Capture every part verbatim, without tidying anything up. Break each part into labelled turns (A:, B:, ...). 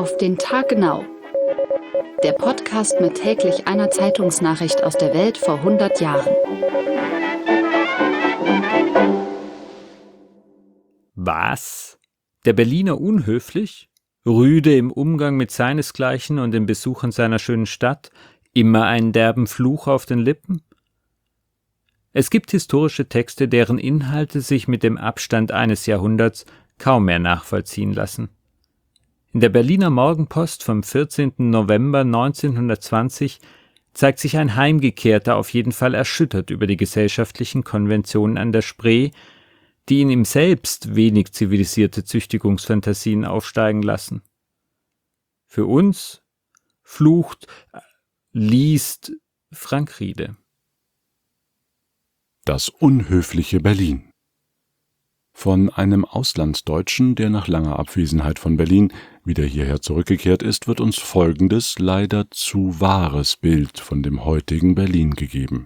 A: Auf den Tag genau. Der Podcast mit täglich einer Zeitungsnachricht aus der Welt vor hundert Jahren.
B: Was? Der Berliner unhöflich? Rüde im Umgang mit seinesgleichen und den Besuchern seiner schönen Stadt? Immer einen derben Fluch auf den Lippen? Es gibt historische Texte, deren Inhalte sich mit dem Abstand eines Jahrhunderts kaum mehr nachvollziehen lassen. In der Berliner Morgenpost vom vierzehnten November neunzehnhundertzwanzig zeigt sich ein Heimgekehrter auf jeden Fall erschüttert über die gesellschaftlichen Konventionen an der Spree, die in ihm selbst wenig zivilisierte Züchtigungsfantasien aufsteigen lassen. Für uns flucht, liest Frank Riede.
C: Das unhöfliche Berlin. Von einem Auslandsdeutschen, der nach langer Abwesenheit von Berlin wieder hierher zurückgekehrt ist, wird uns folgendes leider zu wahres Bild von dem heutigen Berlin gegeben.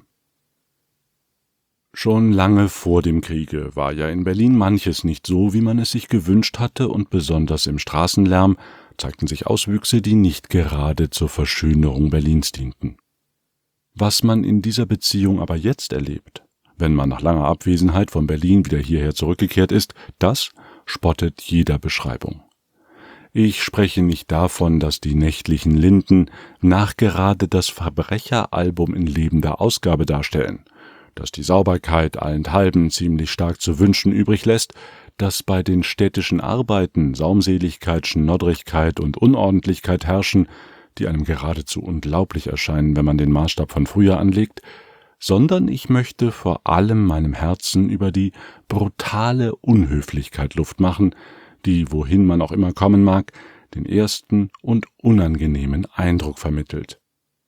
C: Schon lange vor dem Kriege war ja in Berlin manches nicht so, wie man es sich gewünscht hatte, und besonders im Straßenlärm zeigten sich Auswüchse, die nicht gerade zur Verschönerung Berlins dienten. Was man in dieser Beziehung aber jetzt erlebt, wenn man nach langer Abwesenheit von Berlin wieder hierher zurückgekehrt ist, das spottet jeder Beschreibung. Ich spreche nicht davon, dass die nächtlichen Linden nachgerade das Verbrecheralbum in lebender Ausgabe darstellen, dass die Sauberkeit allenthalben ziemlich stark zu wünschen übrig lässt, dass bei den städtischen Arbeiten Saumseligkeit, Schnoddrigkeit und Unordentlichkeit herrschen, die einem geradezu unglaublich erscheinen, wenn man den Maßstab von früher anlegt, sondern ich möchte vor allem meinem Herzen über die brutale Unhöflichkeit Luft machen, die, wohin man auch immer kommen mag, den ersten und unangenehmen Eindruck vermittelt.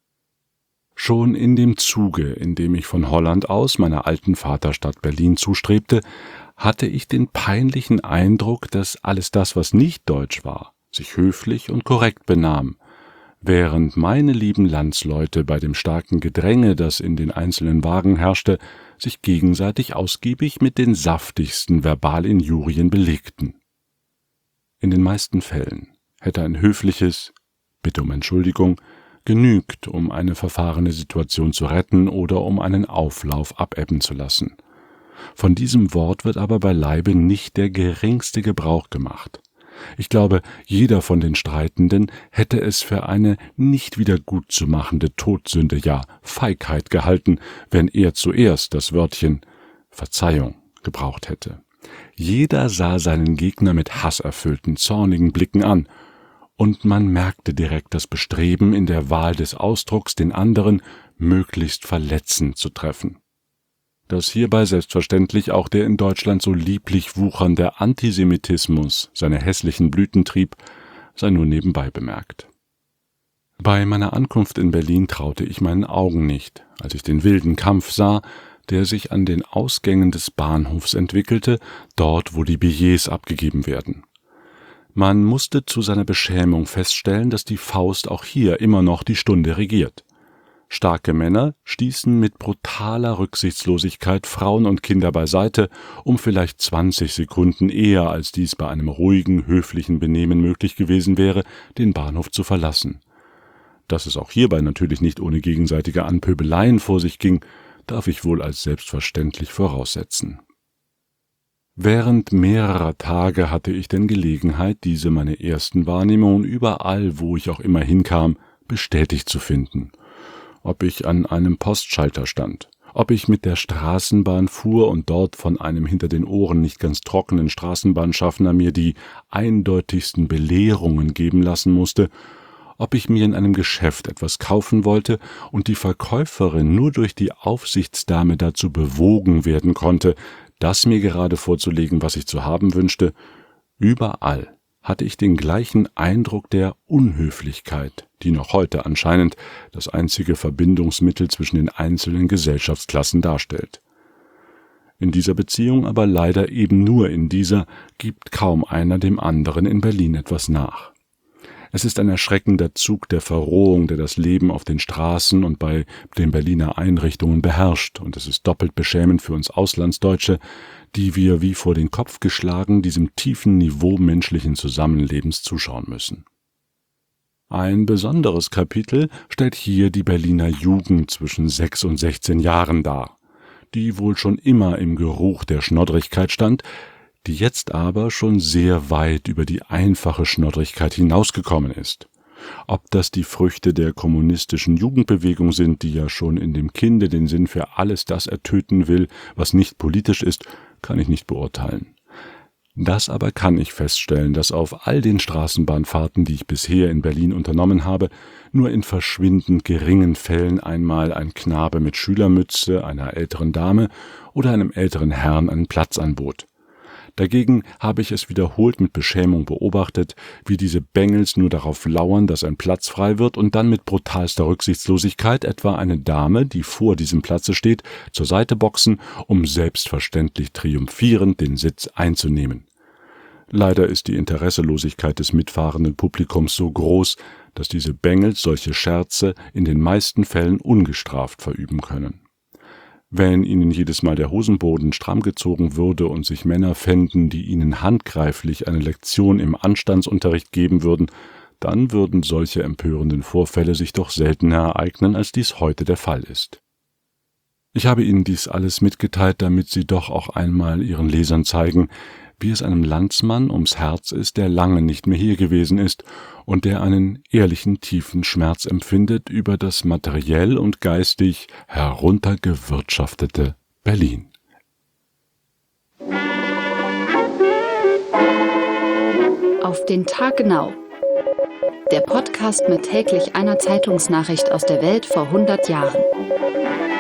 C: Schon in dem Zuge, in dem ich von Holland aus meiner alten Vaterstadt Berlin zustrebte, hatte ich den peinlichen Eindruck, dass alles das, was nicht deutsch war, sich höflich und korrekt benahm, während meine lieben Landsleute bei dem starken Gedränge, das in den einzelnen Wagen herrschte, sich gegenseitig ausgiebig mit den saftigsten Verbalinjurien belegten. In den meisten Fällen hätte ein höfliches »Bitte um Entschuldigung« genügt, um eine verfahrene Situation zu retten oder um einen Auflauf abebben zu lassen. Von diesem Wort wird aber beileibe nicht der geringste Gebrauch gemacht. Ich glaube, jeder von den Streitenden hätte es für eine nicht wiedergutzumachende Todsünde, ja Feigheit gehalten, wenn er zuerst das Wörtchen Verzeihung gebraucht hätte. Jeder sah seinen Gegner mit hasserfüllten, zornigen Blicken an, und man merkte direkt das Bestreben in der Wahl des Ausdrucks, den anderen möglichst verletzend zu treffen. Dass hierbei selbstverständlich auch der in Deutschland so lieblich wuchernde Antisemitismus seine hässlichen Blüten trieb, sei nur nebenbei bemerkt. Bei meiner Ankunft in Berlin traute ich meinen Augen nicht, als ich den wilden Kampf sah, der sich an den Ausgängen des Bahnhofs entwickelte, dort wo die Billets abgegeben werden. Man musste zu seiner Beschämung feststellen, dass die Faust auch hier immer noch die Stunde regiert. Starke Männer stießen mit brutaler Rücksichtslosigkeit Frauen und Kinder beiseite, um vielleicht zwanzig Sekunden eher, als dies bei einem ruhigen, höflichen Benehmen möglich gewesen wäre, den Bahnhof zu verlassen. Dass es auch hierbei natürlich nicht ohne gegenseitige Anpöbeleien vor sich ging, darf ich wohl als selbstverständlich voraussetzen. Während mehrerer Tage hatte ich denn Gelegenheit, diese meine ersten Wahrnehmungen überall, wo ich auch immer hinkam, bestätigt zu finden. Ob ich an einem Postschalter stand, ob ich mit der Straßenbahn fuhr und dort von einem hinter den Ohren nicht ganz trockenen Straßenbahnschaffner mir die eindeutigsten Belehrungen geben lassen musste, ob ich mir in einem Geschäft etwas kaufen wollte und die Verkäuferin nur durch die Aufsichtsdame dazu bewogen werden konnte, das mir gerade vorzulegen, was ich zu haben wünschte, überall hatte ich den gleichen Eindruck der Unhöflichkeit, die noch heute anscheinend das einzige Verbindungsmittel zwischen den einzelnen Gesellschaftsklassen darstellt. In dieser Beziehung, aber leider eben nur in dieser, gibt kaum einer dem anderen in Berlin etwas nach. Es ist ein erschreckender Zug der Verrohung, der das Leben auf den Straßen und bei den Berliner Einrichtungen beherrscht, und es ist doppelt beschämend für uns Auslandsdeutsche, die wir wie vor den Kopf geschlagen diesem tiefen Niveau menschlichen Zusammenlebens zuschauen müssen. Ein besonderes Kapitel stellt hier die Berliner Jugend zwischen sechs und sechzehn Jahren dar, die wohl schon immer im Geruch der Schnoddrigkeit stand, die jetzt aber schon sehr weit über die einfache Schnoddrigkeit hinausgekommen ist. Ob das die Früchte der kommunistischen Jugendbewegung sind, die ja schon in dem Kinde den Sinn für alles das ertöten will, was nicht politisch ist, kann ich nicht beurteilen. Das aber kann ich feststellen, dass auf all den Straßenbahnfahrten, die ich bisher in Berlin unternommen habe, nur in verschwindend geringen Fällen einmal ein Knabe mit Schülermütze, einer älteren Dame oder einem älteren Herrn einen Platz anbot. Dagegen habe ich es wiederholt mit Beschämung beobachtet, wie diese Bengels nur darauf lauern, dass ein Platz frei wird und dann mit brutalster Rücksichtslosigkeit etwa eine Dame, die vor diesem Platze steht, zur Seite boxen, um selbstverständlich triumphierend den Sitz einzunehmen. Leider ist die Interesselosigkeit des mitfahrenden Publikums so groß, dass diese Bengels solche Scherze in den meisten Fällen ungestraft verüben können. Wenn ihnen jedes Mal der Hosenboden stramm gezogen würde und sich Männer fänden, die ihnen handgreiflich eine Lektion im Anstandsunterricht geben würden, dann würden solche empörenden Vorfälle sich doch seltener ereignen, als dies heute der Fall ist. Ich habe Ihnen dies alles mitgeteilt, damit Sie doch auch einmal Ihren Lesern zeigen, wie es einem Landsmann ums Herz ist, der lange nicht mehr hier gewesen ist und der einen ehrlichen, tiefen Schmerz empfindet über das materiell und geistig heruntergewirtschaftete Berlin.
A: Auf den Tag genau. Der Podcast mit täglich einer Zeitungsnachricht aus der Welt vor hundert Jahren.